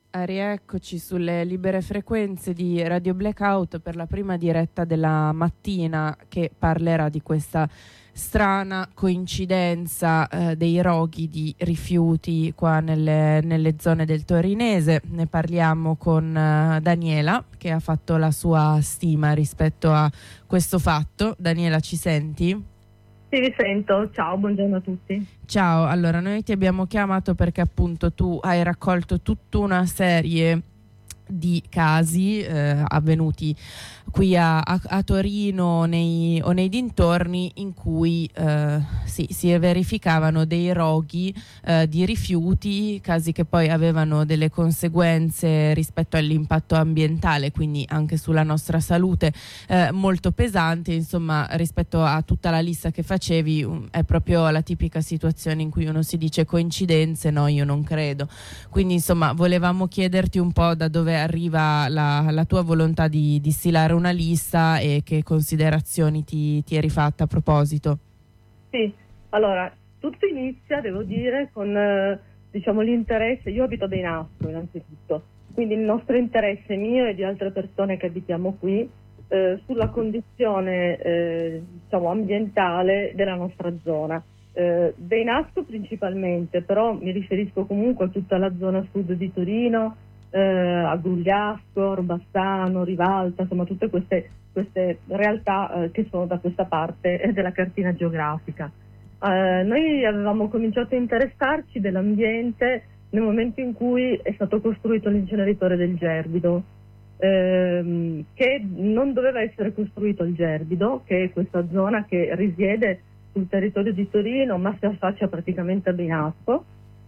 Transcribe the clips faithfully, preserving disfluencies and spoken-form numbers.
Ah, rieccoci sulle libere frequenze di Radio Blackout per la prima diretta della mattina, che parlerà di questa strana coincidenza eh, dei roghi di rifiuti qua nelle, nelle zone del Torinese. Ne parliamo con uh, Daniela, che ha fatto la sua stima rispetto a questo fatto. Daniela, ci senti? Sì, vi sento. Ciao, buongiorno a tutti. Ciao, allora noi ti abbiamo chiamato perché appunto tu hai raccolto tutta una serie di casi eh, avvenuti qui a, a, a Torino nei, o nei dintorni, in cui eh, sì, si verificavano dei roghi eh, di rifiuti, casi che poi avevano delle conseguenze rispetto all'impatto ambientale, quindi anche sulla nostra salute eh, molto pesanti. Insomma, rispetto a tutta la lista che facevi, um, è proprio la tipica situazione in cui uno si dice coincidenze, no, io non credo. Quindi insomma volevamo chiederti un po' da dove arriva la, la tua volontà di, di stilare una lista e che considerazioni ti, ti eri fatta a proposito. Sì, allora, tutto inizia, devo dire, con eh, diciamo l'interesse. Io abito a Benasco innanzitutto, quindi il nostro interesse, mio e di altre persone che abitiamo qui, eh, sulla condizione eh, diciamo ambientale della nostra zona. Eh, Benasco principalmente, però mi riferisco comunque a tutta la zona sud di Torino, eh, a Grugliasco, Orbassano, Rivalta, insomma tutte queste, queste realtà eh, che sono da questa parte della cartina geografica. Eh, noi avevamo cominciato a interessarci dell'ambiente nel momento in cui è stato costruito l'inceneritore del Gerbido, ehm, che non doveva essere costruito al Gerbido, che è questa zona che risiede sul territorio di Torino ma si affaccia praticamente a Benasco.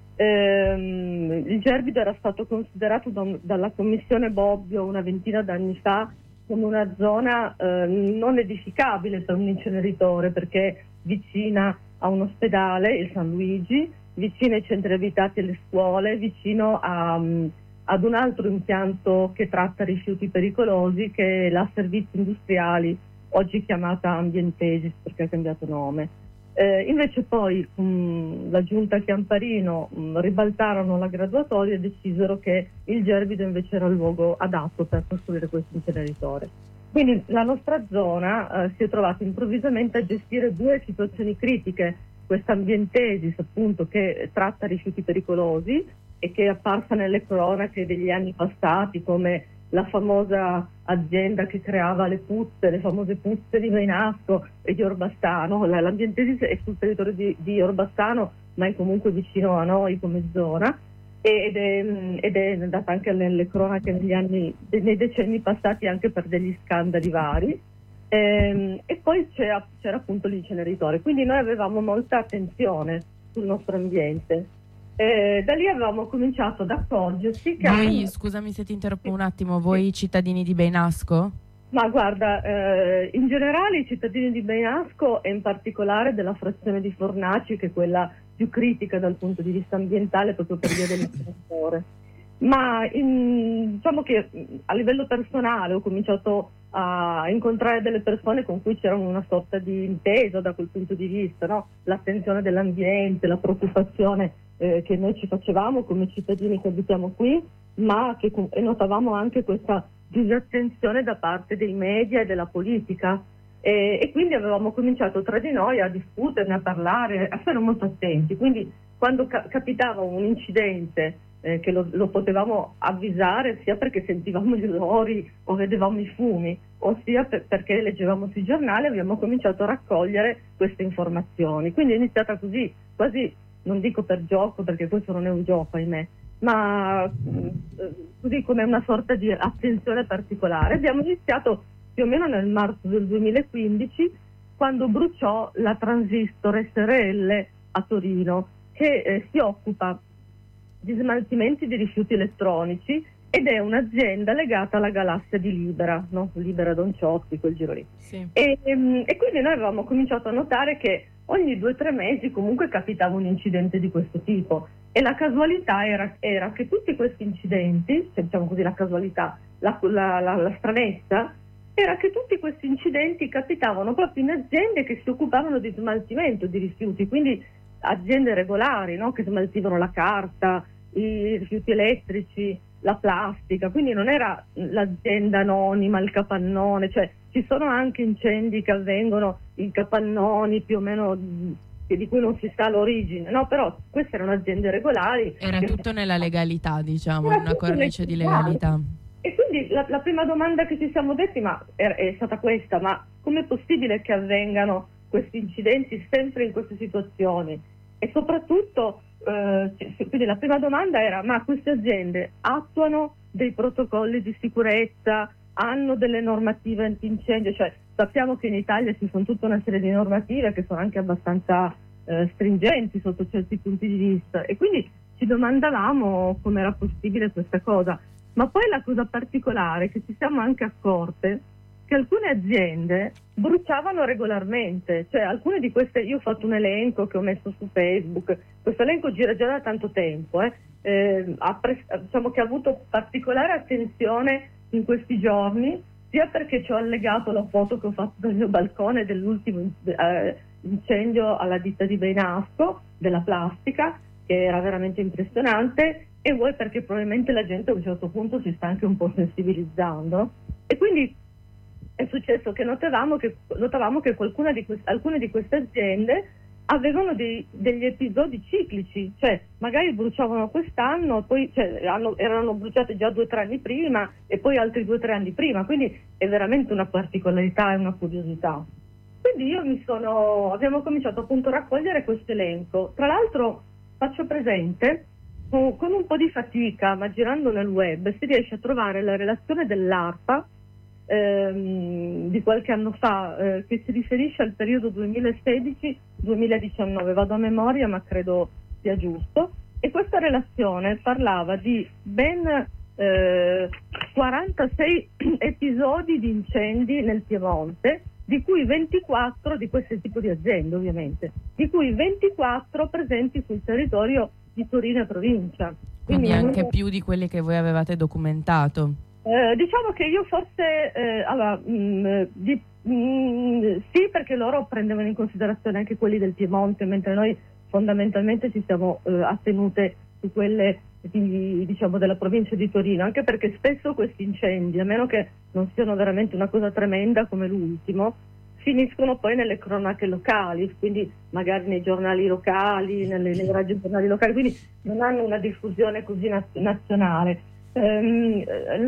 Ehm, il Gerbido era stato considerato da, dalla commissione Bobbio una ventina d'anni fa come una zona eh, non edificabile per un inceneritore, perché vicina a un ospedale, il San Luigi, vicino ai centri abitati e alle scuole, vicino a, um, ad un altro impianto che tratta rifiuti pericolosi, che è la Servizi Industriali, oggi chiamata Ambientesis perché ha cambiato nome. Eh, invece poi mh, la giunta Chiamparino mh, ribaltarono la graduatoria e decisero che il Gerbido invece era il luogo adatto per costruire questo inceneritore. Quindi la nostra zona eh, si è trovata improvvisamente a gestire due situazioni critiche: questa Ambientesis, appunto, che tratta rifiuti pericolosi e che è apparsa nelle cronache degli anni passati come la famosa azienda che creava le puzze, le famose puzze di Benasco e di Orbassano. L'Ambientesis è sul territorio di, di Orbassano, ma è comunque vicino a noi come zona, ed è, ed è andata anche nelle cronache negli anni, nei decenni passati, anche per degli scandali vari. E, e poi c'era, c'era appunto l'inceneritore, quindi noi avevamo molta attenzione sul nostro ambiente. Eh, da lì avevamo cominciato ad accorgersi che... Voi, scusami se ti interrompo un attimo, voi cittadini di Benasco? Ma guarda, eh, in generale i cittadini di Benasco e in particolare della frazione di Fornaci, che è quella più critica dal punto di vista ambientale proprio per via dell'inceneritore. Ma in, diciamo che a livello personale ho cominciato a incontrare delle persone con cui c'era una sorta di intesa da quel punto di vista, no? L'attenzione dell'ambiente, la preoccupazione eh, che noi ci facevamo come cittadini che abitiamo qui, ma che e notavamo anche questa disattenzione da parte dei media e della politica, e, e quindi avevamo cominciato tra di noi a discuterne, a parlare, a stare molto attenti. Quindi quando ca- capitava un incidente eh, che lo, lo potevamo avvisare, sia perché sentivamo gli odori o vedevamo i fumi, ossia per, perché leggevamo sui giornali, abbiamo cominciato a raccogliere queste informazioni. Quindi è iniziata così, quasi, non dico per gioco, perché questo non è un gioco, ahimè, ma così come una sorta di attenzione particolare. Abbiamo iniziato più o meno nel marzo del duemilaquindici, quando bruciò la Transistor S R L a Torino, che eh, si occupa di smaltimenti di rifiuti elettronici ed è un'azienda legata alla galassia di Libera, no? Libera Donciotti, quel giro lì. Sì. E, e quindi noi avevamo cominciato a notare che ogni due o tre mesi comunque capitava un incidente di questo tipo, e la casualità era, era che tutti questi incidenti, cioè diciamo così la casualità, la, la, la, la stranezza, era che tutti questi incidenti capitavano proprio in aziende che si occupavano di smaltimento di rifiuti, quindi aziende regolari, no? Che smaltivano la carta, i rifiuti elettrici, la plastica, quindi non era l'azienda anonima, il capannone, cioè ci sono anche incendi che avvengono in capannoni più o meno di cui non si sa l'origine, no? Però queste erano aziende regolari. Era che... tutto nella legalità, diciamo, Era una cornice di legalità. legalità. E quindi la, la prima domanda che ci siamo detti ma è, è stata questa: ma com'è possibile che avvengano questi incidenti sempre in queste situazioni? E soprattutto, eh, quindi la prima domanda era: ma queste aziende attuano dei protocolli di sicurezza, hanno delle normative antincendio? Cioè, sappiamo che in Italia ci sono tutta una serie di normative che sono anche abbastanza eh, stringenti sotto certi punti di vista, e quindi ci domandavamo come era possibile questa cosa. Ma poi la cosa particolare è che ci siamo anche accorte che alcune aziende bruciavano regolarmente, cioè alcune di queste, io ho fatto un elenco che ho messo su Facebook, questo elenco gira già da tanto tempo, eh, eh, ha pre- diciamo che ha avuto particolare attenzione in questi giorni, sia perché ci ho allegato la foto che ho fatto dal mio balcone dell'ultimo eh, incendio alla ditta di Beinasco, della plastica, che era veramente impressionante, e vuoi perché probabilmente la gente a un certo punto si sta anche un po' sensibilizzando. E quindi è successo che notavamo che, notavamo che qualcuna di quest- alcune di queste aziende avevano dei, degli episodi ciclici, cioè magari bruciavano quest'anno, poi cioè, hanno, erano bruciate già due o tre anni prima e poi altri due o tre anni prima, quindi è veramente una particolarità e una curiosità. Quindi io mi sono, abbiamo cominciato appunto a raccogliere questo elenco. Tra l'altro faccio presente, con, con un po' di fatica, ma girando nel web, si riesce a trovare la relazione dell'ARPA ehm, di qualche anno fa, eh, che si riferisce al periodo duemilasedici duemiladiciannove, vado a memoria ma credo sia giusto, e questa relazione parlava di ben eh, quarantasei episodi di incendi nel Piemonte, di cui ventiquattro di questo tipo di aziende ovviamente, di cui ventiquattro presenti sul territorio di Torino e provincia. Quindi, Quindi anche non... più di quelli che voi avevate documentato. Eh, diciamo che io forse, eh, allora, mh, di, mh, sì, perché loro prendevano in considerazione anche quelli del Piemonte, mentre noi fondamentalmente ci siamo eh, attenute su quelle di, diciamo, della provincia di Torino, anche perché spesso questi incendi, a meno che non siano veramente una cosa tremenda come l'ultimo, finiscono poi nelle cronache locali, quindi magari nei giornali locali, nelle, nei radiogiornali locali, quindi non hanno una diffusione così naz- nazionale. Ehm,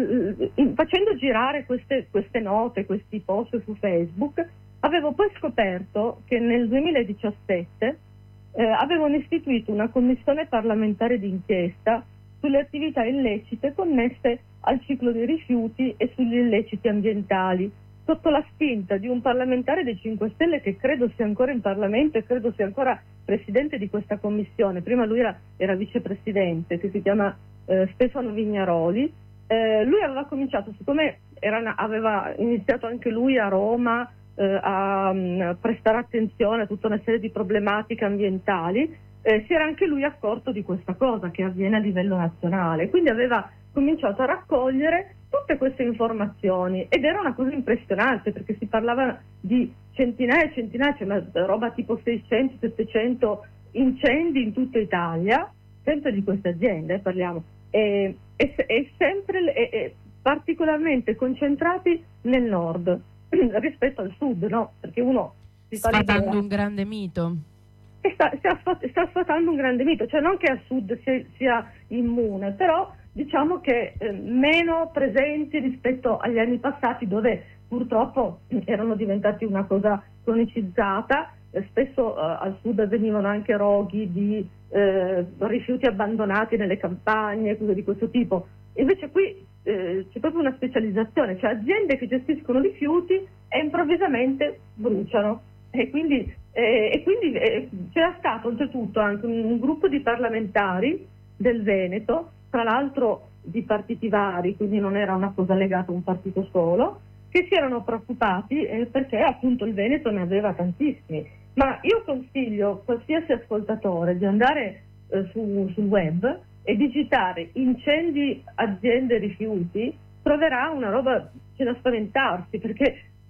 facendo girare queste, queste note, questi post su Facebook, avevo poi scoperto che nel duemiladiciassette eh, avevano istituito una commissione parlamentare d'inchiesta sulle attività illecite connesse al ciclo dei rifiuti e sugli illeciti ambientali, sotto la spinta di un parlamentare dei cinque Stelle che credo sia ancora in Parlamento e credo sia ancora presidente di questa commissione. Prima lui era, era vicepresidente, che si chiama eh, Stefano Vignaroli. Eh, lui aveva cominciato, siccome era, aveva iniziato anche lui a Roma eh, a um, prestare attenzione a tutta una serie di problematiche ambientali, eh, si era anche lui accorto di questa cosa che avviene a livello nazionale, quindi aveva cominciato a raccogliere tutte queste informazioni, ed era una cosa impressionante perché si parlava di centinaia e centinaia, cioè ma roba tipo seicento settecento incendi in tutta Italia, sempre di queste aziende parliamo, e, e, e sempre e, e particolarmente concentrati nel nord rispetto al sud, no? Perché uno si fa sfatando un grande mito. E sta, sta, sta sfatando un grande mito, cioè non che a sud sia, sia immune, però diciamo che eh, meno presenti rispetto agli anni passati, dove purtroppo erano diventati una cosa cronicizzata. Eh, spesso eh, al sud avvenivano anche roghi di eh, rifiuti abbandonati nelle campagne, cose di questo tipo. Invece qui eh, c'è proprio una specializzazione, cioè aziende che gestiscono rifiuti e improvvisamente bruciano. E quindi, eh, e quindi eh, c'era stato oltretutto anche un, un gruppo di parlamentari del Veneto, tra l'altro di partiti vari, quindi non era una cosa legata a un partito solo, che si erano preoccupati eh, perché appunto il Veneto ne aveva tantissimi. Ma io consiglio qualsiasi ascoltatore di andare eh, su, sul web e digitare incendi aziende rifiuti, troverà una roba, c'è da spaventarsi, perché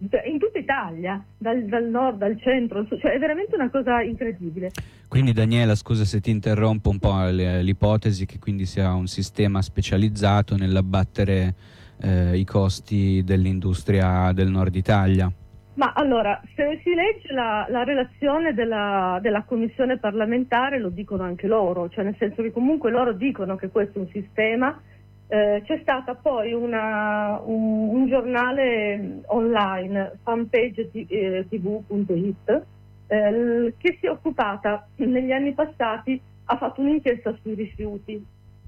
in tutta Italia, dal, dal nord al centro, al sud, cioè è veramente una cosa incredibile. Quindi Daniela, scusa se ti interrompo un po', l'ipotesi che quindi sia un sistema specializzato nell'abbattere eh, i costi dell'industria del nord Italia. Ma allora, se si legge la, la relazione della, della commissione parlamentare, lo dicono anche loro, cioè nel senso che comunque loro dicono che questo è un sistema. Eh, c'è stata poi una, un, un giornale online, fanpage tv punto it, eh, che si è occupata negli anni passati, ha fatto un'inchiesta sui rifiuti.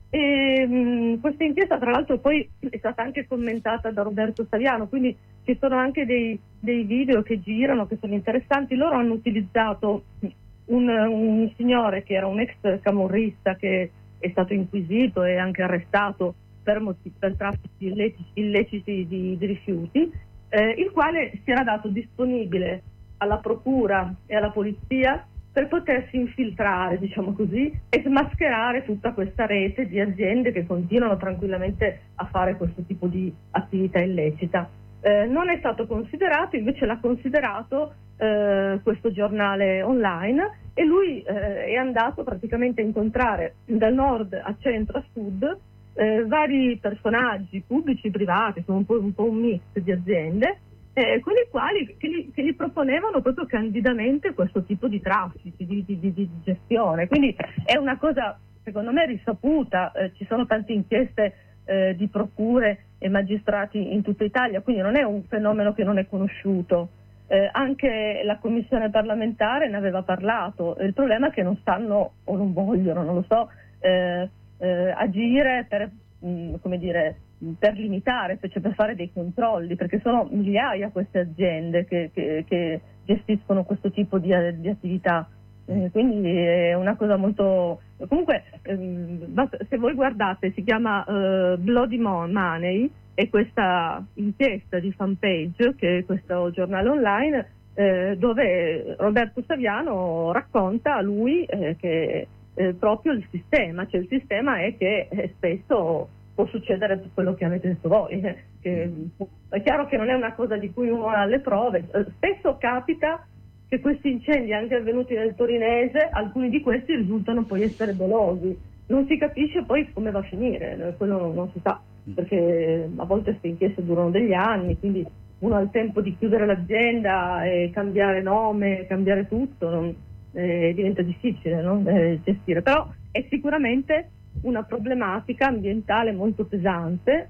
E mh, questa inchiesta tra l'altro poi è stata anche commentata da Roberto Saviano, quindi ci sono anche dei, dei video che girano che sono interessanti. Loro hanno utilizzato un, un signore che era un ex camorrista che è stato inquisito e anche arrestato per, motivi, per traffici illeciti, illeciti di, di rifiuti, eh, il quale si era dato disponibile alla procura e alla polizia per potersi infiltrare, diciamo così, e smascherare tutta questa rete di aziende che continuano tranquillamente a fare questo tipo di attività illecita. Eh, non è stato considerato, invece l'ha considerato eh, questo giornale online, e lui eh, è andato praticamente a incontrare dal nord a centro a sud eh, vari personaggi pubblici e privati, sono un po', un po' un mix di aziende, Eh, con i quali che gli, che gli proponevano proprio candidamente questo tipo di traffici, di, di, di, di gestione. Quindi è una cosa secondo me risaputa, eh, ci sono tante inchieste eh, di procure e magistrati in tutta Italia, quindi non è un fenomeno che non è conosciuto. Eh, anche la commissione parlamentare ne aveva parlato. Il problema è che non stanno o non vogliono, non lo so, eh, eh, agire per, mh, come dire, per limitare, cioè per fare dei controlli, perché sono migliaia queste aziende che, che, che gestiscono questo tipo di, di attività, eh, quindi è una cosa molto... Comunque ehm, se voi guardate, si chiama uh, Bloody Money, e questa inchiesta di Fanpage, che è questo giornale online, eh, dove Roberto Saviano racconta a lui eh, che eh, proprio il sistema, cioè il sistema è che eh, spesso può succedere quello che avete detto voi, eh, che è chiaro che non è una cosa di cui uno ha le prove. Eh, spesso capita che questi incendi, anche avvenuti nel torinese, alcuni di questi risultano poi essere dolosi, non si capisce poi come va a finire, quello non, non si sa, perché a volte queste inchieste durano degli anni, quindi uno ha il tempo di chiudere l'azienda e cambiare nome, cambiare tutto, non, eh, diventa difficile, no? eh, gestire, però è sicuramente una problematica ambientale molto pesante,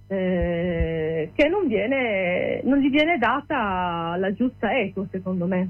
eh, che non viene, non gli viene data la giusta eco, secondo me.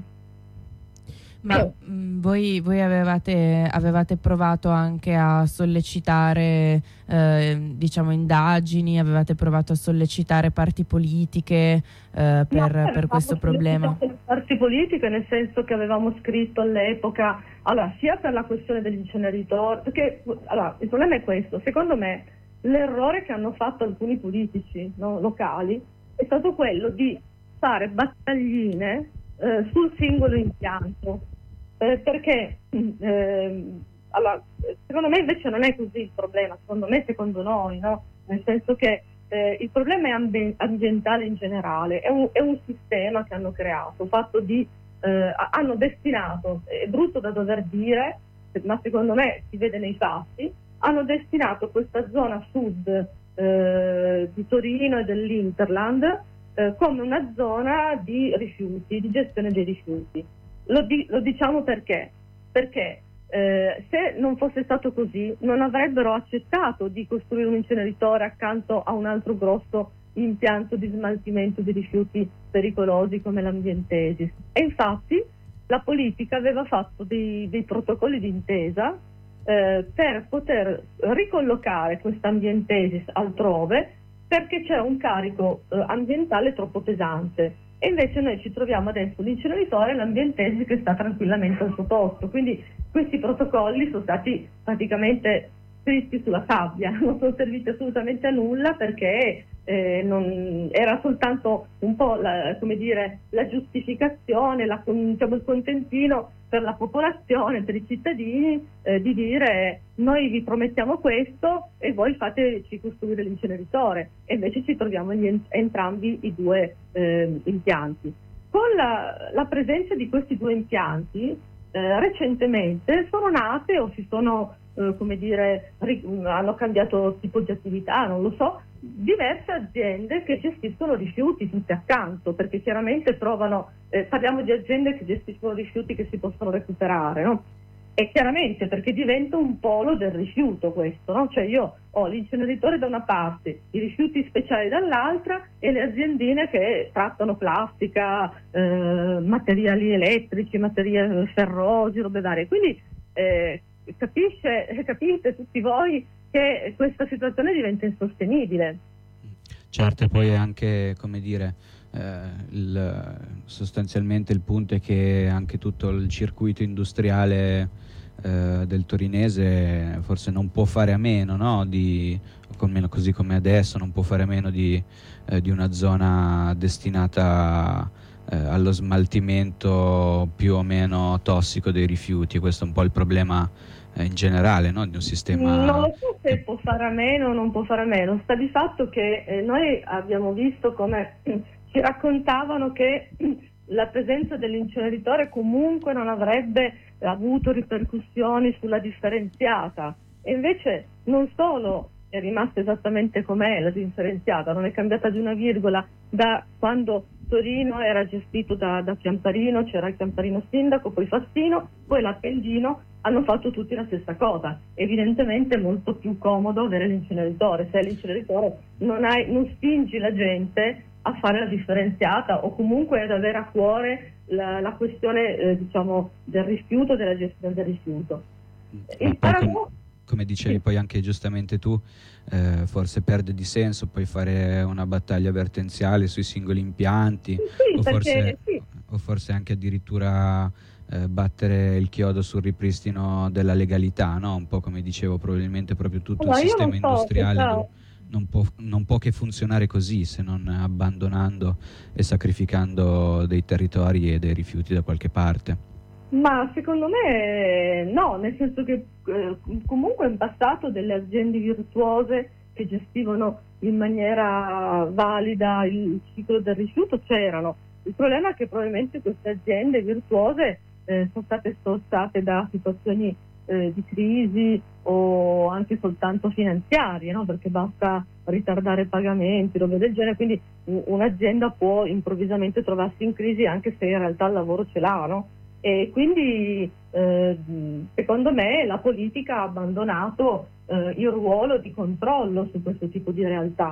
Ma eh. mh, voi, voi avevate, avevate provato anche a sollecitare eh, diciamo indagini, avevate provato a sollecitare parti politiche eh, per, no, per questo problema? Parti politiche, nel senso che avevamo scritto all'epoca, allora, sia per la questione dell'inceneritore, perché allora, il problema è questo, secondo me l'errore che hanno fatto alcuni politici, no, locali è stato quello di fare battagline eh, sul singolo impianto, eh, perché eh, allora, secondo me invece non è così il problema, secondo me, secondo noi, no? Nel senso che eh, il problema è ambi- ambientale in generale, è un, è un sistema che hanno creato, fatto di eh, hanno destinato, è brutto da dover dire, ma secondo me si vede nei fatti, hanno destinato questa zona sud eh, di Torino e dell'Interland eh, come una zona di rifiuti, di gestione dei rifiuti. Lo, di- lo diciamo perché? Perché eh, se non fosse stato così non avrebbero accettato di costruire un inceneritore accanto a un altro grosso impianto di smaltimento di rifiuti pericolosi come l'Ambientesis. E infatti la politica aveva fatto dei, dei protocolli d'intesa eh, per poter ricollocare questa Ambientesis altrove, perché c'è un carico eh, ambientale troppo pesante, e invece noi ci troviamo adesso l'inceneritore e l'Ambientesis che sta tranquillamente al suo posto. Quindi questi protocolli sono stati praticamente scritti sulla sabbia, non sono serviti assolutamente a nulla, perché eh, non, era soltanto un po' la, come dire, la giustificazione, la, diciamo, il contentino per la popolazione, per i cittadini, eh, di dire noi vi promettiamo questo e voi fateci costruire l'inceneritore, e invece ci troviamo in entrambi i due eh, impianti. Con la, la presenza di questi due impianti eh, recentemente sono nate o si sono eh, come dire, hanno cambiato tipo di attività, non lo so, diverse aziende che gestiscono rifiuti tutte accanto, perché chiaramente trovano, eh, parliamo di aziende che gestiscono rifiuti che si possono recuperare, no? E chiaramente perché diventa un polo del rifiuto questo, no? Cioè io ho l'inceneritore da una parte, i rifiuti speciali dall'altra e le aziendine che trattano plastica, eh, materiali elettrici, materiali ferrosi, robe varie. Quindi eh, capisce, capite tutti voi che questa situazione diventa insostenibile. Certo, e poi anche, come dire, eh, il, sostanzialmente il punto è che anche tutto il circuito industriale eh, del torinese forse non può fare a meno, no? Di, almeno così come adesso, non può fare a meno di, eh, di una zona destinata eh, allo smaltimento più o meno tossico dei rifiuti. Questo è un po' il problema in generale, no? Di un sistema. Non lo so se può fare a meno o non può fare a meno, sta di fatto che eh, noi abbiamo visto come eh, ci raccontavano che eh, la presenza dell'inceneritore comunque non avrebbe avuto ripercussioni sulla differenziata, e invece non solo è rimasta esattamente com'è la differenziata, non è cambiata di una virgola da quando Torino era gestito da, da Chiamparino, c'era il Chiamparino sindaco, poi Fassino, poi l'Appendino, hanno fatto tutti la stessa cosa. Evidentemente è molto più comodo avere l'inceneritore, se l'inceneritore non, hai, non spingi la gente a fare la differenziata o comunque ad avere a cuore la, la questione eh, diciamo del rifiuto, della gestione del rifiuto. Il paradosso, come dicevi sì. Poi anche giustamente tu, eh, forse perde di senso poi fare una battaglia vertenziale sui singoli impianti, sì, o, perché, forse, sì. o forse anche addirittura eh, battere il chiodo sul ripristino della legalità, no? Un po' come dicevo, probabilmente proprio tutto allora, il sistema industriale non, non, può, non può che funzionare così, se non abbandonando e sacrificando dei territori e dei rifiuti da qualche parte. Ma secondo me no, nel senso che eh, comunque in passato delle aziende virtuose che gestivano in maniera valida il ciclo del rifiuto c'erano. Il problema è che probabilmente queste aziende virtuose eh, sono state strozzate da situazioni eh, di crisi o anche soltanto finanziarie, no? Perché basta ritardare pagamenti, robe del genere, quindi un'azienda può improvvisamente trovarsi in crisi anche se in realtà il lavoro ce l'ha, no? E quindi eh, secondo me la politica ha abbandonato eh, il ruolo di controllo su questo tipo di realtà.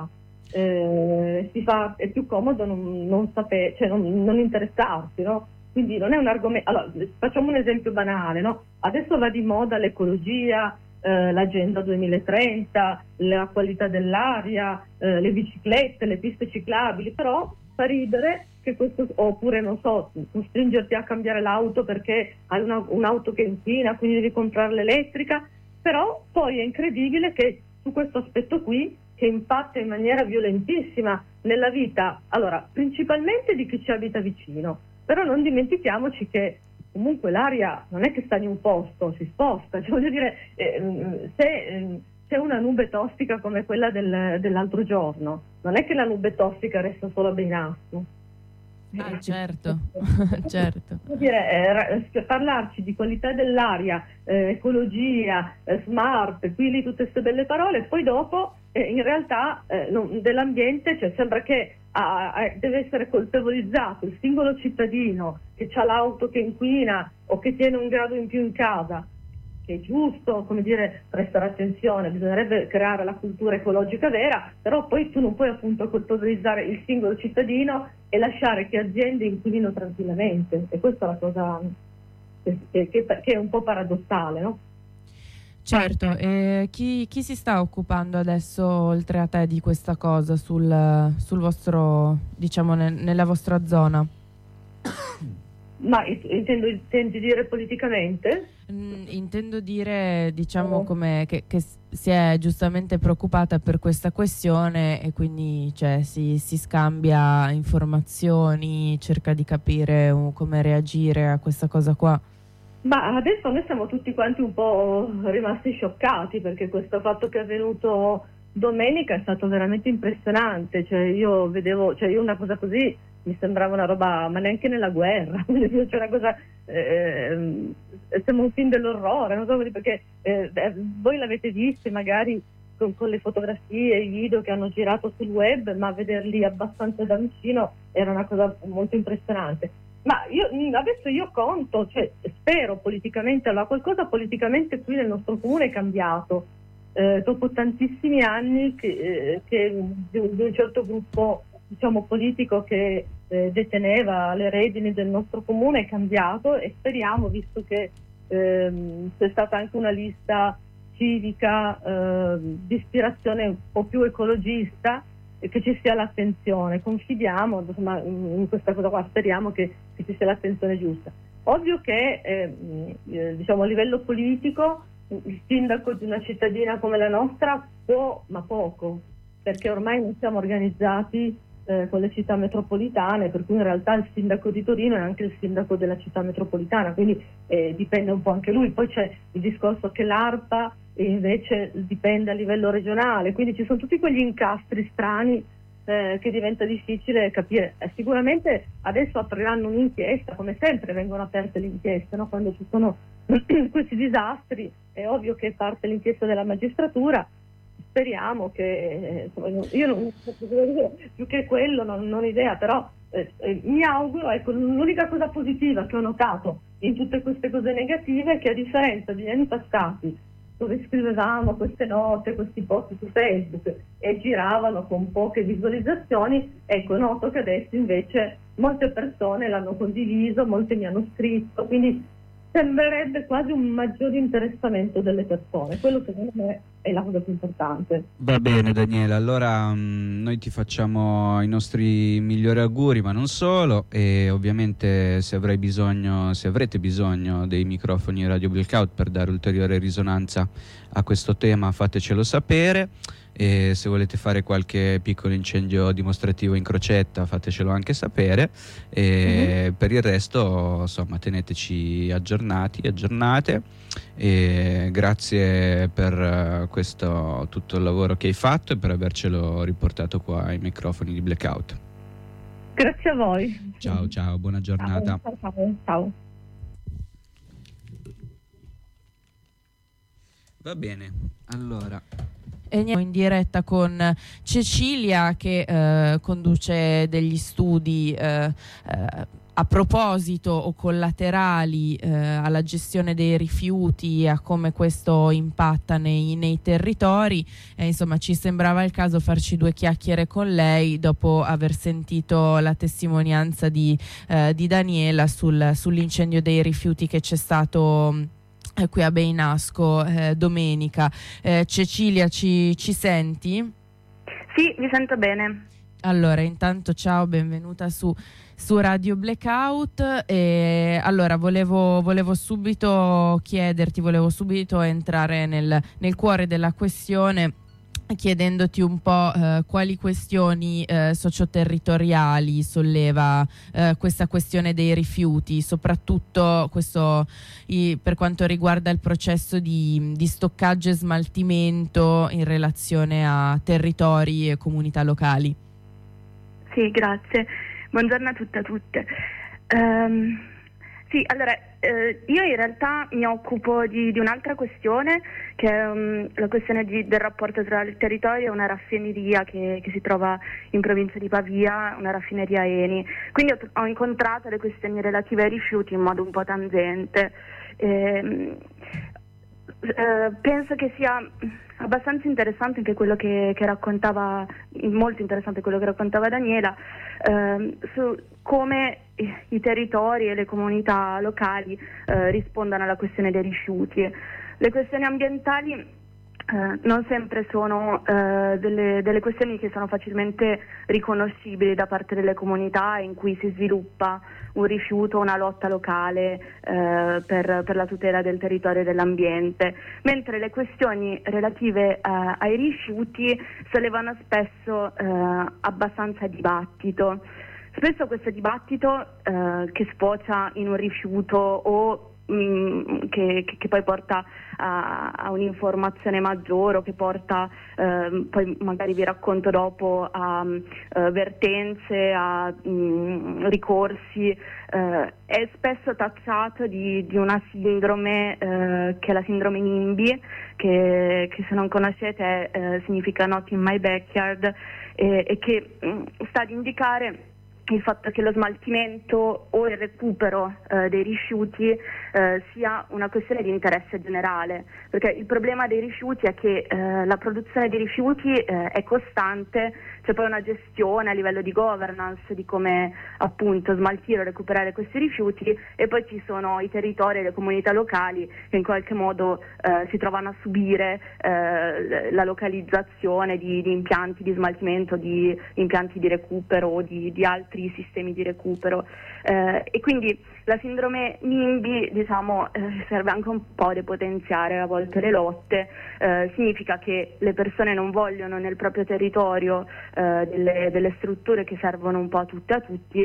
Eh, si fa, è più comodo non, non sapere, cioè non, non interessarsi, no? Quindi non è un argomento. Allora, facciamo un esempio banale, no? Adesso va di moda l'ecologia, eh, l'agenda duemilatrenta, la qualità dell'aria, eh, le biciclette, le piste ciclabili, però fa ridere che questo, oppure non so, costringerti a cambiare l'auto perché hai una, un'auto che inquina, quindi devi comprare l'elettrica, però poi è incredibile che su questo aspetto qui, che impatta in maniera violentissima nella vita, allora, principalmente di chi ci abita vicino, però non dimentichiamoci che comunque l'aria non è che sta in un posto, si sposta, cioè, voglio dire, eh, se eh, c'è una nube tossica come quella del, dell'altro giorno, non è che la nube tossica resta solo a Beinasso. Ah, certo, certo. Vuol dire, eh, parlarci di qualità dell'aria, eh, ecologia, eh, smart, qui lì tutte queste belle parole, e poi dopo eh, in realtà eh, non, dell'ambiente, cioè sembra che ah, ah, deve essere colpevolizzato il singolo cittadino che ha l'auto che inquina o che tiene un grado in più in casa, che è giusto, come dire, prestare attenzione, bisognerebbe creare la cultura ecologica vera, però poi tu non puoi appunto colpevolizzare il singolo cittadino e lasciare che aziende inquinino tranquillamente, e questa è la cosa che, che, che è un po' paradossale, no? Certo, e chi, chi si sta occupando adesso, oltre a te, di questa cosa sul, sul vostro, diciamo, ne, nella vostra zona? Ma intendo, intendi dire politicamente? Mm, intendo dire, diciamo, come che, che si è giustamente preoccupata per questa questione e quindi cioè, si, si scambia informazioni, cerca di capire uh, come reagire a questa cosa qua. Ma adesso noi siamo tutti quanti un po' rimasti scioccati, perché questo fatto che è avvenuto domenica è stato veramente impressionante. Cioè io vedevo, cioè io una cosa così mi sembrava una roba, ma neanche nella guerra, cioè una cosa, eh, sembra un film dell'orrore, non so, perché eh, voi l'avete visto magari con, con le fotografie, i video che hanno girato sul web, ma vederli abbastanza da vicino era una cosa molto impressionante. Ma io adesso io conto, cioè spero politicamente, allora qualcosa politicamente qui nel nostro comune è cambiato, eh, dopo tantissimi anni che, eh, che di, un, di un certo gruppo, diciamo, politico che eh, deteneva le redini del nostro comune è cambiato, e speriamo, visto che ehm, c'è stata anche una lista civica eh, di ispirazione un po' più ecologista, e che ci sia l'attenzione. Confidiamo, insomma, in questa cosa qua, speriamo che, che ci sia l'attenzione giusta. Ovvio che eh, eh, diciamo, a livello politico il sindaco di una cittadina come la nostra può, ma poco, perché ormai non siamo organizzati eh, con le città metropolitane, per cui in realtà il sindaco di Torino è anche il sindaco della città metropolitana, quindi eh, dipende un po' anche lui. Poi c'è il discorso che l'ARPA e invece dipende a livello regionale, quindi ci sono tutti quegli incastri strani eh, che diventa difficile capire. Eh, sicuramente adesso apriranno un'inchiesta, come sempre vengono aperte le inchieste, no? Quando ci sono questi disastri è ovvio che parte l'inchiesta della magistratura. Speriamo che, insomma, io non, più che quello non, non ho idea, però eh, eh, mi auguro, ecco, l'unica cosa positiva che ho notato in tutte queste cose negative è che, a differenza degli anni passati, dove scrivevamo queste note, questi post su Facebook e giravano con poche visualizzazioni, ecco, noto che adesso invece molte persone l'hanno condiviso, molte mi hanno scritto, quindi sembrerebbe quasi un maggiore interessamento delle persone. Quello secondo me è la cosa più importante. Va bene Daniela, allora mh, noi ti facciamo i nostri migliori auguri, ma non solo, e ovviamente se avrai bisogno, se avrete bisogno dei microfoni Radio Blackout per dare ulteriore risonanza a questo tema, fatecelo sapere. E se volete fare qualche piccolo incendio dimostrativo in crocetta, fatecelo anche sapere. E mm-hmm. Per il resto, insomma, teneteci aggiornati, aggiornate. E grazie per questo tutto il lavoro che hai fatto e per avercelo riportato qua ai microfoni di Blackout. Grazie a voi. Ciao, ciao, buona giornata. Ciao, ciao, ciao. Va bene, allora. E andiamo in diretta con Cecilia che eh, conduce degli studi eh, eh, a proposito o collaterali eh, alla gestione dei rifiuti, a come questo impatta nei, nei territori. E, insomma, ci sembrava il caso farci due chiacchiere con lei dopo aver sentito la testimonianza di, eh, di Daniela sul, sull'incendio dei rifiuti che c'è stato qui a Beinasco eh, domenica. eh, Cecilia, ci, ci senti? Sì, vi sento bene. Allora, intanto ciao, benvenuta su, su Radio Blackout. E allora volevo, volevo subito chiederti, volevo subito entrare nel, nel cuore della questione, chiedendoti un po' eh, quali questioni eh, socioterritoriali solleva eh, questa questione dei rifiuti, soprattutto questo i, per quanto riguarda il processo di, di stoccaggio e smaltimento in relazione a territori e comunità locali. Sì, grazie. Buongiorno a tutte e a tutte. Um, sì, allora eh, io in realtà mi occupo di, di un'altra questione, che è um, la questione di, del rapporto tra il territorio e una raffineria che, che si trova in provincia di Pavia, una raffineria Eni. Quindi ho, ho incontrato le questioni relative ai rifiuti in modo un po' tangente. Eh, eh, penso che sia abbastanza interessante anche quello che, che raccontava, molto interessante quello che raccontava Daniela, eh, su come i, i territori e le comunità locali eh, rispondano alla questione dei rifiuti. Le questioni ambientali Uh, non sempre sono uh, delle, delle questioni che sono facilmente riconoscibili da parte delle comunità in cui si sviluppa un rifiuto, una lotta locale uh, per, per la tutela del territorio e dell'ambiente, mentre le questioni relative uh, ai rifiuti sollevano spesso uh, abbastanza dibattito. Spesso questo dibattito uh, che sfocia in un rifiuto o Che, che poi porta a, a un'informazione maggiore o che porta, eh, poi magari vi racconto dopo, a uh, vertenze, a mh, ricorsi, eh, è spesso tacciato di, di una sindrome eh, che è la sindrome NIMBY, che, che se non conoscete eh, significa Not in My Backyard, eh, e che mh, sta ad indicare il fatto che lo smaltimento o il recupero eh, dei rifiuti eh, sia una questione di interesse generale, perché il problema dei rifiuti è che eh, la produzione di rifiuti eh, è costante, c'è poi una gestione a livello di governance di come appunto smaltire o recuperare questi rifiuti, e poi ci sono i territori e le comunità locali che in qualche modo eh, si trovano a subire eh, la localizzazione di, di impianti di smaltimento, di impianti di recupero o di, di altri sistemi di recupero, eh, e quindi la sindrome NIMBY, diciamo, eh, serve anche un po' a depotenziare a volte le lotte. Eh, significa che le persone non vogliono nel proprio territorio eh, delle, delle strutture che servono un po' a tutte e a tutti,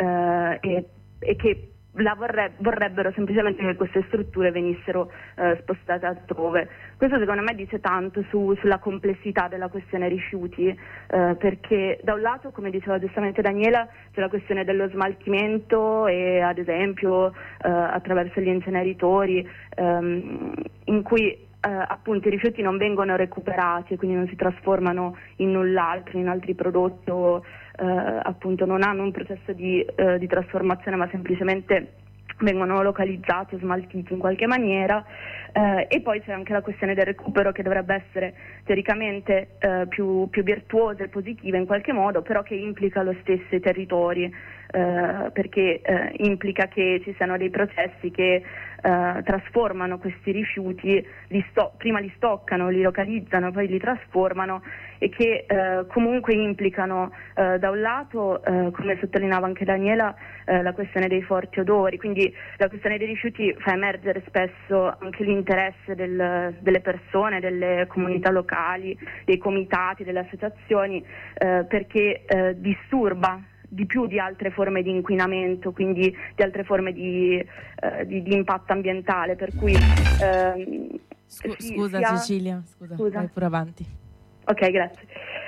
eh, e, e che la vorreb- vorrebbero semplicemente che queste strutture venissero eh, spostate altrove. Questo secondo me dice tanto su, sulla complessità della questione rifiuti, eh, perché da un lato, come diceva giustamente Daniela, c'è la questione dello smaltimento e ad esempio eh, attraverso gli inceneritori ehm, in cui Eh, appunto i rifiuti non vengono recuperati e quindi non si trasformano in null'altro, in altri prodotti o eh, appunto non hanno un processo di, eh, di trasformazione, ma semplicemente vengono localizzati o smaltiti in qualche maniera, eh, e poi c'è anche la questione del recupero, che dovrebbe essere teoricamente eh, più, più virtuosa e positiva in qualche modo, però che implica lo stesso i territori, eh, perché eh, implica che ci siano dei processi che Uh, trasformano questi rifiuti, li sto- prima li stoccano, li localizzano, poi li trasformano, e che uh, comunque implicano uh, da un lato, uh, come sottolineava anche Daniela, uh, la questione dei forti odori, quindi la questione dei rifiuti fa emergere spesso anche l'interesse del, delle persone, delle comunità locali, dei comitati, delle associazioni, uh, perché uh, disturba di più di altre forme di inquinamento, quindi di altre forme di, eh, di, di impatto ambientale, per cui ehm, Scu- sì, scusa sia... Cecilia, scusa, scusa. vai pure avanti. Ok, grazie.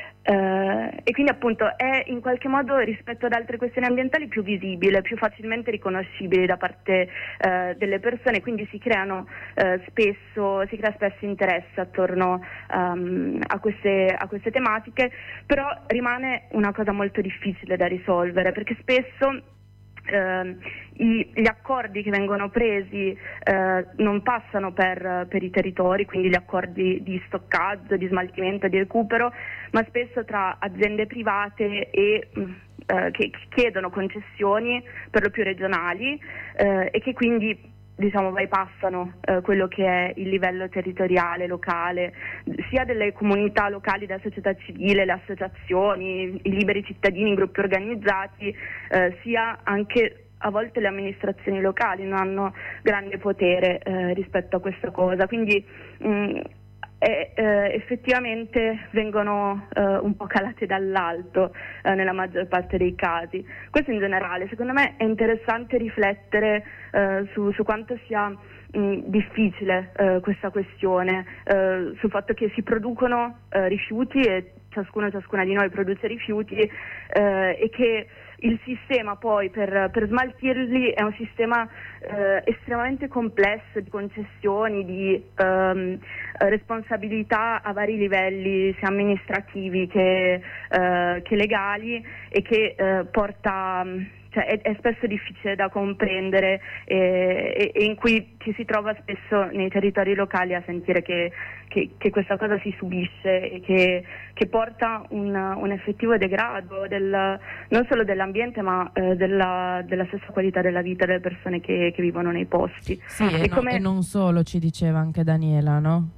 Uh, e quindi appunto è in qualche modo, rispetto ad altre questioni ambientali, più visibile, più facilmente riconoscibile da parte uh, delle persone, quindi si creano uh, spesso si crea spesso interesse attorno um, a, queste, a queste tematiche, però rimane una cosa molto difficile da risolvere, perché spesso Uh, i, gli accordi che vengono presi uh, non passano per, per i territori, quindi gli accordi di stoccaggio, di smaltimento, di recupero, ma spesso tra aziende private e uh, che, che chiedono concessioni per lo più regionali uh, e che quindi diciamo bypassano eh, quello che è il livello territoriale, locale, sia delle comunità locali, della società civile, le associazioni, i liberi cittadini, i gruppi organizzati, eh, sia anche a volte le amministrazioni locali non hanno grande potere eh, rispetto a questa cosa, quindi mh, E, eh, effettivamente vengono eh, un po' calate dall'alto eh, nella maggior parte dei casi. Questo in generale. Secondo me è interessante riflettere eh, su, su quanto sia mh, difficile eh, questa questione, eh, sul fatto che si producono eh, rifiuti e ciascuno e ciascuna di noi produce rifiuti eh, e che il sistema poi per, per smaltirli è un sistema eh, estremamente complesso di concessioni, di ehm, responsabilità a vari livelli, sia amministrativi che, eh, che legali, e che eh, porta, cioè è, è spesso difficile da comprendere e, e in cui ci si trova spesso nei territori locali a sentire che, che, che questa cosa si subisce e che, che porta un, un effettivo degrado del, non solo dell'ambiente ma eh, della, della stessa qualità della vita delle persone che, che vivono nei posti. Sì, e, e, no, come... e non solo, ci diceva anche Daniela, no?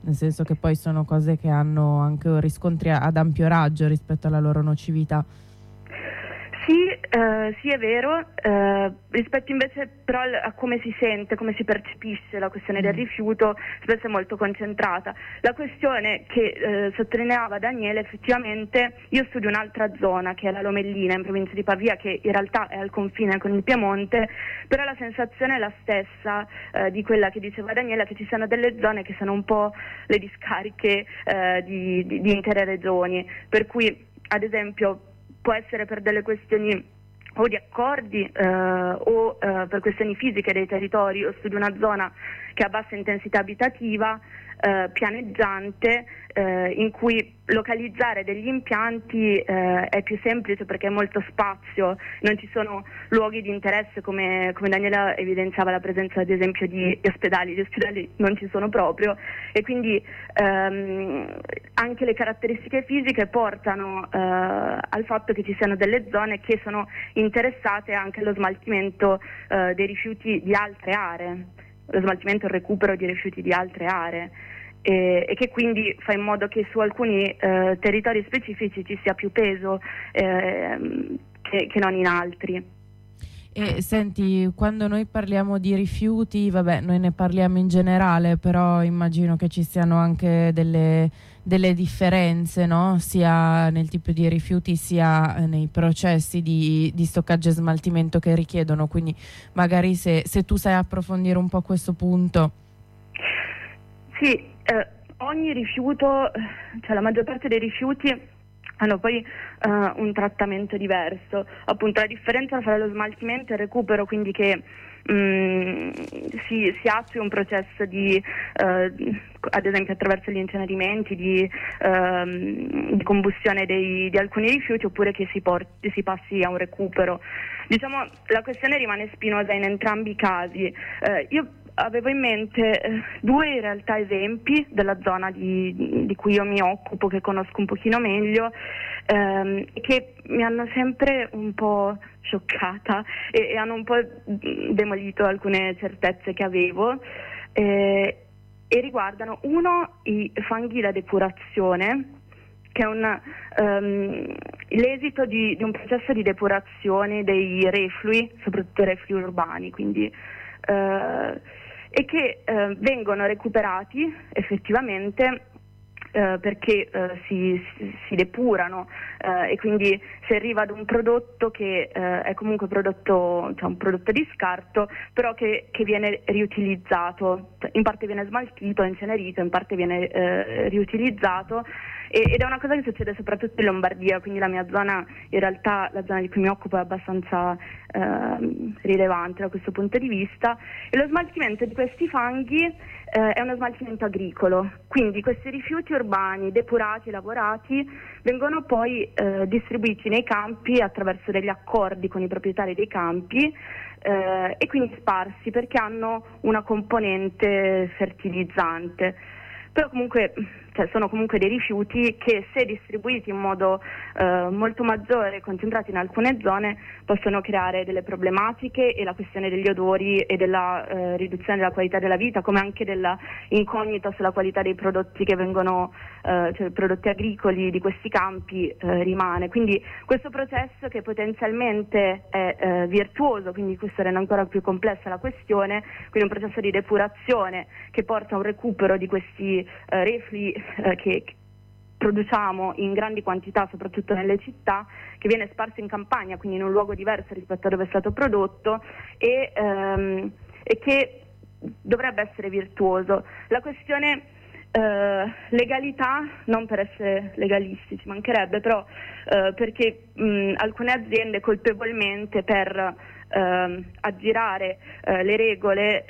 nel senso che poi sono cose che hanno anche riscontri ad ampio raggio rispetto alla loro nocività. Sì, eh, sì è vero, eh, rispetto invece però a come si sente, come si percepisce la questione del rifiuto, spesso è molto concentrata. La questione che eh, sottolineava Daniele, effettivamente io studio un'altra zona che è la Lomellina in provincia di Pavia, che in realtà è al confine con il Piemonte, però la sensazione è la stessa eh, di quella che diceva Daniele, che ci siano delle zone che sono un po' le discariche eh, di, di, di intere regioni, per cui ad esempio può essere per delle questioni o di accordi eh, o eh, per questioni fisiche dei territori. Io studio una zona che ha bassa intensità abitativa, eh, pianeggiante, eh, in cui localizzare degli impianti eh, è più semplice perché è molto spazio, non ci sono luoghi di interesse come, come Daniela evidenziava la presenza ad esempio di ospedali, gli ospedali non ci sono proprio e quindi ehm, anche le caratteristiche fisiche portano eh, al fatto che ci siano delle zone che sono interessate anche allo smaltimento eh, dei rifiuti di altre aree, lo smaltimento e il recupero di rifiuti di altre aree. E, e che quindi fa in modo che su alcuni eh, territori specifici ci sia più peso eh, che, che non in altri. E senti, quando noi parliamo di rifiuti, vabbè, noi ne parliamo in generale, però immagino che ci siano anche delle, delle differenze, no? Sia nel tipo di rifiuti sia nei processi di, di stoccaggio e smaltimento che richiedono, quindi magari se, se tu sai approfondire un po' questo punto. Sì, eh, ogni rifiuto, cioè la maggior parte dei rifiuti hanno poi eh, un trattamento diverso. Appunto la differenza fra lo smaltimento e il recupero, quindi che mh, si, si attui un processo di, eh, ad esempio attraverso gli incenerimenti, di, eh, di combustione dei, di alcuni rifiuti, oppure che si, porti, si passi a un recupero. Diciamo, la questione rimane spinosa in entrambi i casi. Eh, io avevo in mente eh, due in realtà esempi della zona di, di cui io mi occupo, che conosco un pochino meglio, ehm, che mi hanno sempre un po' scioccata e, e hanno un po' demolito alcune certezze che avevo eh, e riguardano uno i fanghi da depurazione, che è un, um, l'esito di, di un processo di depurazione dei reflui, soprattutto reflui urbani, quindi uh, e che uh, vengono recuperati effettivamente uh, perché uh, si, si, si depurano uh, e quindi si arriva ad un prodotto che uh, è comunque prodotto, cioè un prodotto di scarto, però che, che viene riutilizzato, in parte viene smaltito, incenerito, in parte viene uh, riutilizzato. Ed è una cosa che succede soprattutto in Lombardia, quindi la mia zona, in realtà la zona di cui mi occupo è abbastanza eh, rilevante da questo punto di vista, e lo smaltimento di questi fanghi eh, è uno smaltimento agricolo, quindi questi rifiuti urbani depurati e lavorati vengono poi eh, distribuiti nei campi attraverso degli accordi con i proprietari dei campi eh, e quindi sparsi perché hanno una componente fertilizzante. Però comunque cioè, sono comunque dei rifiuti che, se distribuiti in modo eh, molto maggiore, concentrati in alcune zone, possono creare delle problematiche, e la questione degli odori e della eh, riduzione della qualità della vita, come anche della incognita sulla qualità dei prodotti che vengono, eh, cioè prodotti agricoli di questi campi, eh, rimane. Quindi questo processo, che potenzialmente è eh, virtuoso, quindi questo rende ancora più complessa la questione, quindi un processo di depurazione che porta a un recupero di questi eh, reflui eh, che produciamo in grandi quantità, soprattutto nelle città, che viene sparso in campagna, quindi in un luogo diverso rispetto a dove è stato prodotto, e, ehm, e che dovrebbe essere virtuoso. La questione eh, legalità, non per essere legalisti, ci mancherebbe, però eh, perché mh, alcune aziende colpevolmente per Uh, aggirare uh, le regole uh,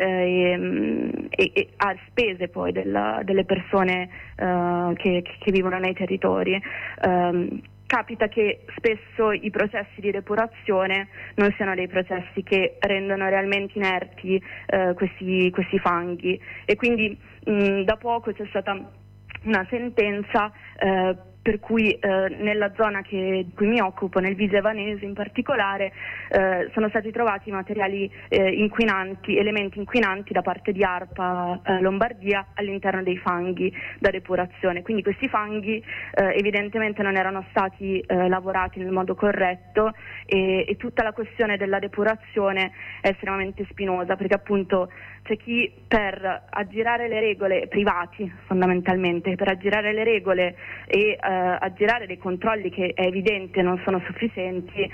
e, e, e a spese poi della, delle persone uh, che, che vivono nei territori. Um, capita che spesso i processi di depurazione non siano dei processi che rendono realmente inerti uh, questi, questi fanghi, e quindi mh, da poco c'è stata una sentenza eh, per cui eh, nella zona che, di cui mi occupo, nel Viso Evanese in particolare, eh, sono stati trovati materiali eh, inquinanti, elementi inquinanti da parte di ARPA eh, Lombardia all'interno dei fanghi da depurazione. Quindi questi fanghi eh, evidentemente non erano stati eh, lavorati nel modo corretto e, e tutta la questione della depurazione è estremamente spinosa, perché appunto c'è chi per aggirare le regole, privati fondamentalmente, per aggirare le regole e eh, aggirare dei controlli che è evidente non sono sufficienti,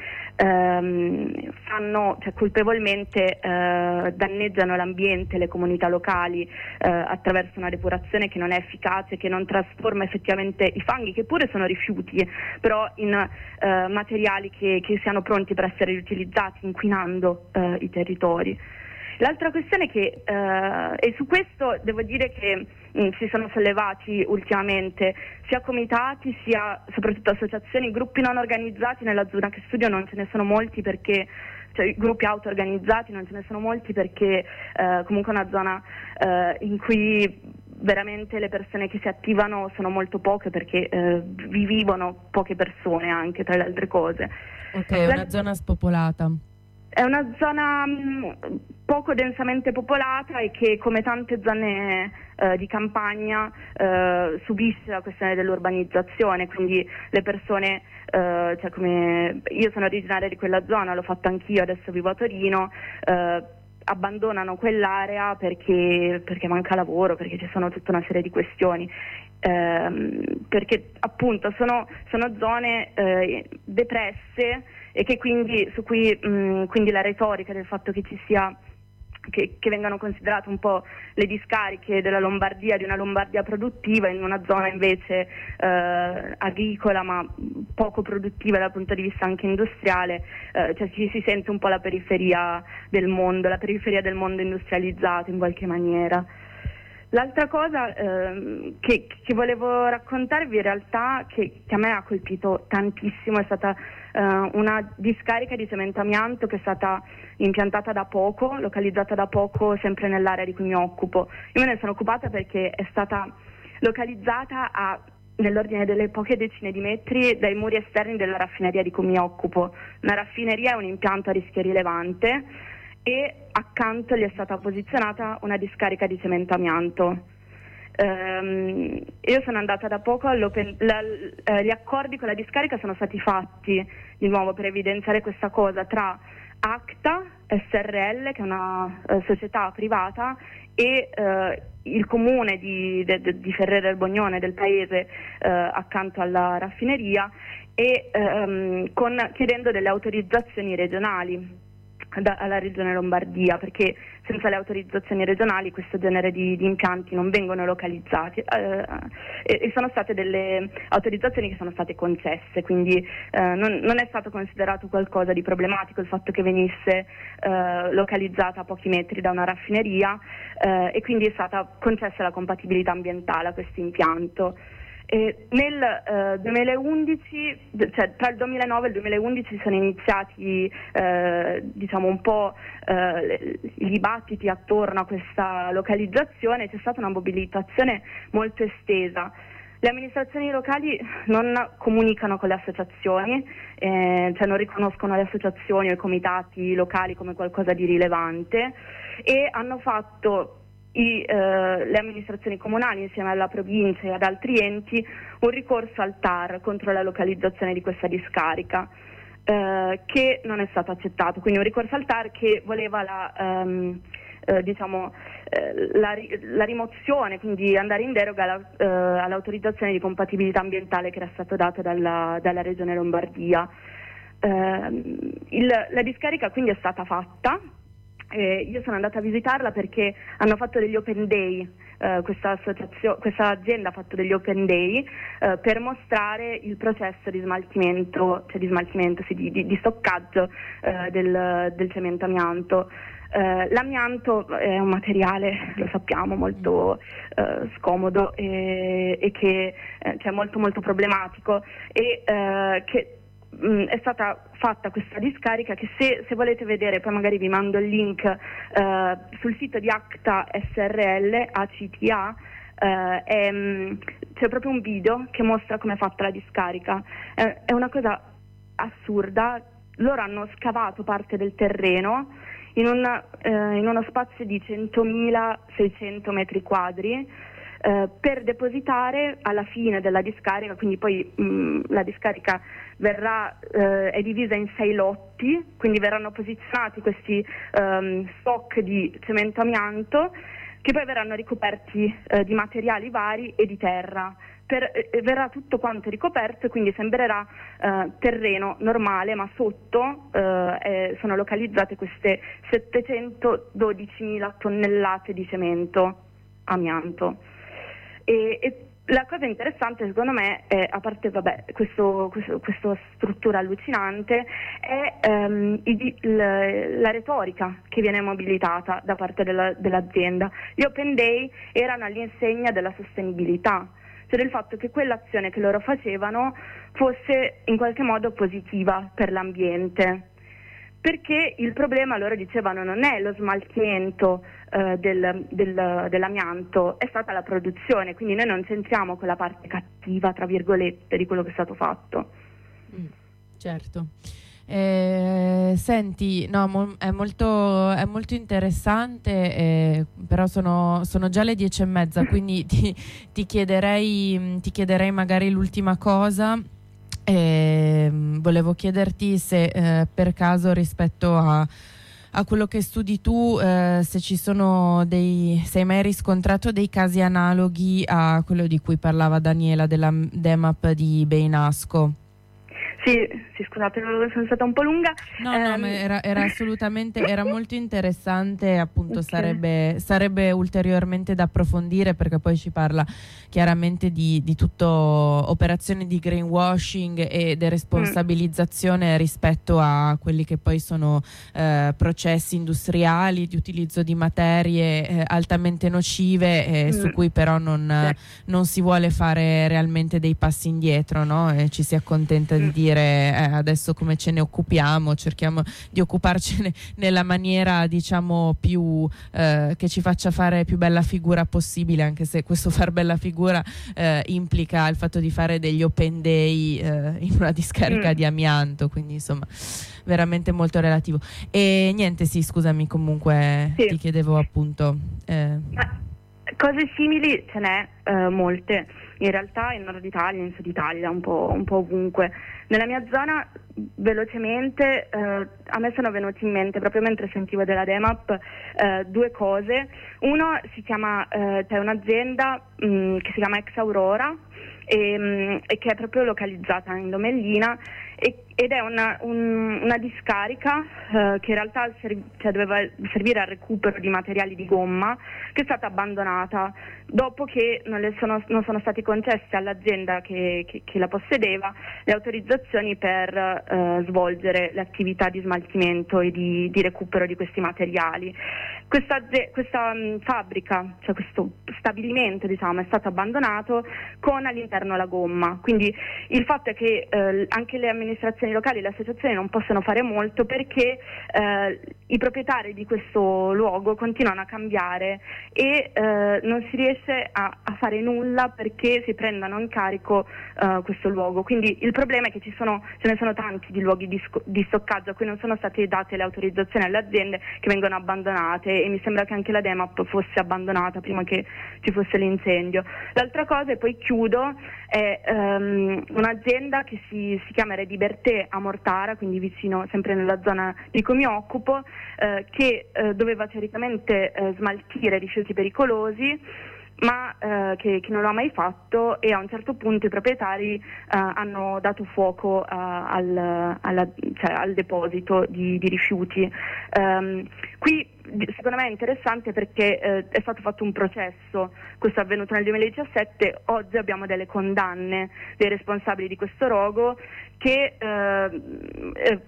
ehm, fanno, cioè, colpevolmente eh, danneggiano l'ambiente, le comunità locali eh, attraverso una depurazione che non è efficace, che non trasforma effettivamente i fanghi, che pure sono rifiuti, però in eh, materiali che, che siano pronti per essere riutilizzati, inquinando eh, i territori. L'altra questione è che, eh, e su questo devo dire che mh, si sono sollevati ultimamente sia comitati sia soprattutto associazioni, gruppi non organizzati. Nella zona che studio non ce ne sono molti perché, cioè gruppi auto-organizzati non ce ne sono molti perché eh, comunque è una zona eh, in cui veramente le persone che si attivano sono molto poche, perché eh, vi vivono poche persone anche, tra le altre cose. Ok, è una zona spopolata. È una zona mh, poco densamente popolata e che, come tante zone eh, di campagna, eh, subisce la questione dell'urbanizzazione, quindi le persone, eh, cioè come io sono originaria di quella zona, l'ho fatto anch'io, adesso vivo a Torino, eh, abbandonano quell'area perché, perché manca lavoro, perché ci sono tutta una serie di questioni. Eh, perché appunto sono, sono zone eh, depresse e che quindi su cui mh, quindi la retorica del fatto che ci sia che, che vengano considerate un po' le discariche della Lombardia, di una Lombardia produttiva in una zona invece eh, agricola ma poco produttiva dal punto di vista anche industriale, eh, cioè ci si sente un po' la periferia del mondo, la periferia del mondo industrializzato in qualche maniera. L'altra cosa ehm, che, che volevo raccontarvi in realtà, che, che a me ha colpito tantissimo, è stata eh, una discarica di cemento amianto che è stata impiantata da poco, localizzata da poco sempre nell'area di cui mi occupo. Io me ne sono occupata perché è stata localizzata a, nell'ordine delle poche decine di metri dai muri esterni della raffineria di cui mi occupo. Una raffineria è un impianto a rischio rilevante e accanto gli è stata posizionata una discarica di cemento amianto. Um, io sono andata da poco all'open, la, eh, gli accordi con la discarica sono stati fatti di nuovo per evidenziare questa cosa tra Acta S R L, che è una eh, società privata, e eh, il comune di, de, de, di Ferrere del Bognone, del paese eh, accanto alla raffineria, e ehm, con, chiedendo delle autorizzazioni regionali Da, alla regione Lombardia, perché senza le autorizzazioni regionali questo genere di, di impianti non vengono localizzati, eh, e, e sono state delle autorizzazioni che sono state concesse, quindi eh, non, non è stato considerato qualcosa di problematico il fatto che venisse eh, localizzata a pochi metri da una raffineria, eh, e quindi è stata concessa la compatibilità ambientale a questo impianto. E nel eh, duemilaundici, cioè tra il duemilanove e il duemilaundici sono iniziati eh, diciamo un po' eh, i dibattiti attorno a questa localizzazione. C'è stata una mobilitazione molto estesa. Le amministrazioni locali non comunicano con le associazioni, eh, cioè non riconoscono le associazioni o i comitati locali come qualcosa di rilevante, e hanno fatto I, eh, le amministrazioni comunali insieme alla provincia e ad altri enti un ricorso al T A R contro la localizzazione di questa discarica, eh, che non è stato accettato. Quindi un ricorso al T A R che voleva la, ehm, eh, diciamo, eh, la, la rimozione, quindi andare in deroga alla, eh, all'autorizzazione di compatibilità ambientale che era stato dato dalla, dalla regione Lombardia. Eh, il, la discarica quindi è stata fatta. Eh, io sono andata a visitarla perché hanno fatto degli open day, eh, questa, associazio- questa azienda ha fatto degli open day eh, per mostrare il processo di smaltimento, cioè di smaltimento, sì, di, di, di stoccaggio eh, del, del cemento amianto. Eh, l'amianto è un materiale, lo sappiamo, molto eh, scomodo e, e che eh, cioè molto molto problematico, e eh, che è stata fatta questa discarica che, se, se volete vedere, poi magari vi mando il link, eh, sul sito di Acta S R L, A C T A, eh, è, mh, c'è proprio un video che mostra come è fatta la discarica. È, è una cosa assurda. Loro hanno scavato parte del terreno in, una, eh, in uno spazio di centomilaseicento metri quadri eh, per depositare alla fine della discarica, quindi poi mh, la discarica verrà, eh, è divisa in sei lotti, quindi verranno posizionati questi um, stock di cemento amianto che poi verranno ricoperti eh, di materiali vari e di terra. Per, eh, verrà tutto quanto ricoperto e quindi sembrerà eh, terreno normale, ma sotto eh, eh, sono localizzate queste settecentododicimila tonnellate di cemento amianto. E, e la cosa interessante secondo me è, a parte vabbè, questo, questo, questa struttura allucinante, è ehm, il, il, la retorica che viene mobilitata da parte della, dell'azienda. Gli Open Day erano all'insegna della sostenibilità, cioè del fatto che quell'azione che loro facevano fosse in qualche modo positiva per l'ambiente. Perché il problema, loro dicevano, non è lo smaltimento eh, del, del, dell'amianto, è stata la produzione, quindi noi non c'entriamo con la parte cattiva, tra virgolette, di quello che è stato fatto. Mm, certo. Eh, senti, no, mo- è, molto, è molto interessante, eh, però sono, sono già le dieci e mezza, quindi ti, ti, chiederei, ti chiederei magari l'ultima cosa. Eh, volevo chiederti se eh, per caso rispetto a, a quello che studi tu, eh, se ci sono dei, se hai mai riscontrato dei casi analoghi a quello di cui parlava Daniela della DEMAP di Beinasco. Sì, sì, scusate, sono stata un po' lunga. No, no, um... ma era, era assolutamente, era molto interessante, appunto. Okay. sarebbe, sarebbe ulteriormente da approfondire, perché poi ci parla chiaramente di, di tutto operazioni di greenwashing e deresponsabilizzazione mm. rispetto a quelli che poi sono eh, processi industriali di utilizzo di materie eh, altamente nocive eh, mm. su cui però non, eh, non si vuole fare realmente dei passi indietro, no? E ci si accontenta mm. di dire Eh, adesso come ce ne occupiamo, cerchiamo di occuparcene nella maniera, diciamo, più eh, che ci faccia fare più bella figura possibile, anche se questo far bella figura eh, implica il fatto di fare degli open day eh, in una discarica mm. di amianto, quindi insomma veramente molto relativo. E niente, sì, scusami, comunque sì. ti chiedevo appunto eh. cose simili ce n'è eh, molte in realtà in Nord Italia, in Sud Italia, un po', un po' ovunque. Nella mia zona, velocemente, eh, a me sono venuti in mente, proprio mentre sentivo della DEMAP, eh, due cose. Uno si chiama, eh, c'è un'azienda mh, che si chiama Ex Aurora e, mh, e che è proprio localizzata in Lomellina e, ed è una, un, una discarica eh, che in realtà serv- cioè doveva servire al recupero di materiali di gomma, che è stata abbandonata dopo che non, le sono, non sono stati concessi all'azienda che, che, che la possedeva le autorizzazioni per eh, svolgere le attività di smaltimento e di, di recupero di questi materiali. Questa, questa mh, fabbrica, cioè questo stabilimento, diciamo, è stato abbandonato con all'interno la gomma, quindi il fatto è che eh, anche le amministrazioni locali, le associazioni non possono fare molto perché eh, i proprietari di questo luogo continuano a cambiare e eh, non si riesce a, a fare nulla perché si prendano in carico eh, questo luogo. Quindi il problema è che ci sono, ce ne sono tanti di luoghi di, sc- di stoccaggio a cui non sono state date le autorizzazioni alle aziende, che vengono abbandonate, e mi sembra che anche la DEMAP fosse abbandonata prima che ci fosse l'incendio. L'altra cosa, e poi chiudo, è um, un'azienda che si, si chiama Rediberté a Mortara, quindi vicino, sempre nella zona di cui mi occupo, eh, che eh, doveva teoricamente eh, smaltire rifiuti pericolosi, ma eh, che, che non l'ha mai fatto, e a un certo punto i proprietari eh, hanno dato fuoco eh, al, alla, cioè, al deposito di, di rifiuti. Um, qui secondo me è interessante perché eh, è stato fatto un processo, questo è avvenuto nel duemiladiciassette, oggi abbiamo delle condanne dei responsabili di questo rogo che eh, eh,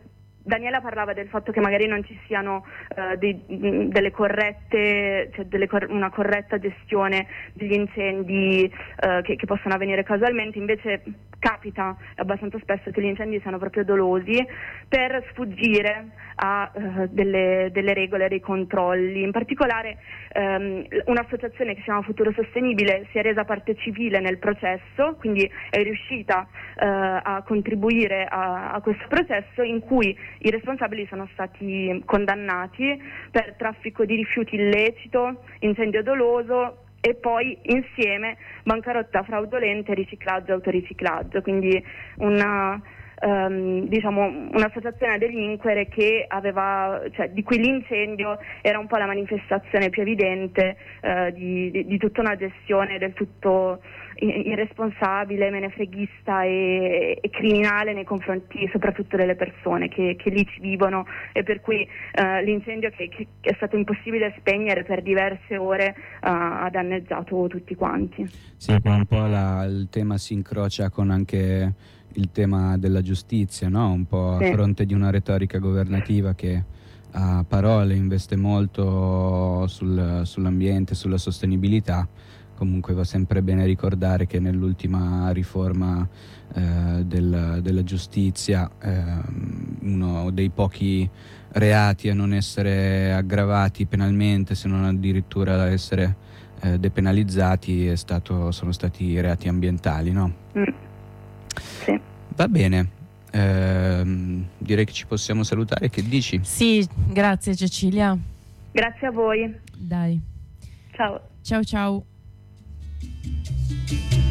Daniela parlava del fatto che magari non ci siano uh, dei, delle corrette, cioè delle cor- una corretta gestione degli incendi uh, che, che possono avvenire casualmente. Invece capita abbastanza spesso che gli incendi siano proprio dolosi per sfuggire a uh, delle, delle regole, dei controlli. In particolare um, un'associazione che si chiama Futuro Sostenibile si è resa parte civile nel processo, quindi è riuscita uh, a contribuire a, a questo processo, in cui i responsabili sono stati condannati per traffico di rifiuti illecito, incendio doloso e poi insieme bancarotta fraudolenta e riciclaggio, autoriciclaggio, quindi una, um, diciamo, un'associazione a delinquere che aveva, cioè, di cui l'incendio era un po' la manifestazione più evidente uh, di, di, di tutta una gestione del tutto irresponsabile, menefreghista e, e criminale nei confronti soprattutto delle persone che, che lì ci vivono, e per cui uh, l'incendio che, che è stato impossibile spegnere per diverse ore uh, ha danneggiato tutti quanti. Sì, qua un po' la, il tema si incrocia con anche il tema della giustizia, no? Un po' a sì. fronte di una retorica governativa che a parole investe molto sul, sull'ambiente, sulla sostenibilità. Comunque va sempre bene ricordare che nell'ultima riforma eh, del, della giustizia eh, uno dei pochi reati a non essere aggravati penalmente, se non addirittura a essere eh, depenalizzati, è stato, sono stati i reati ambientali, no? Mm. Sì. Va bene, eh, direi che ci possiamo salutare, che dici? Sì, grazie Cecilia. Grazie a voi. Dai. Ciao. Ciao ciao.